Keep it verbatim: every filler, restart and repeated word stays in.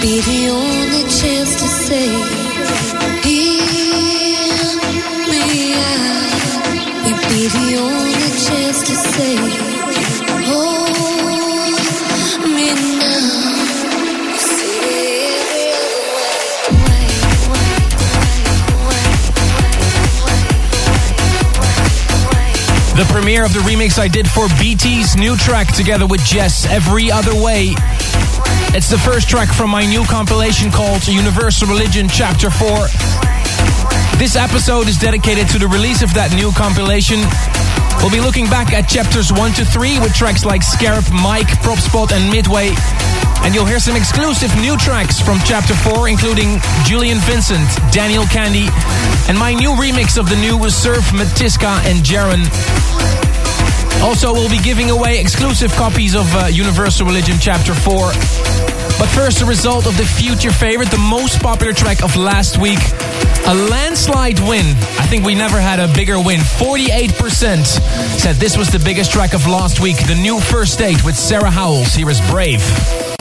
be the only chance to say, hear me out. We'd be the only chance to say, hold me now. You say every other way, way, way, way, way, way, way, way. The premiere of the remix I did for B T's new track together with Jess, Every Other Way. It's the first track from my new compilation called Universal Religion Chapter four. This episode is dedicated to the release of that new compilation. We'll be looking back at chapters one to three with tracks like Scarab, Mike, Prop Spot and Midway. And you'll hear some exclusive new tracks from chapter four, including Julian Vincent, Daniel Candy, and my new remix of the new Surf, Matiska and Jaron. Also, we'll be giving away exclusive copies of uh, Universal Religion Chapter four. But first, the result of the future favorite, the most popular track of last week. A landslide win. I think we never had a bigger win. forty-eight percent said this was the biggest track of last week. The new First Date with Sarah Howells. Here is Brave.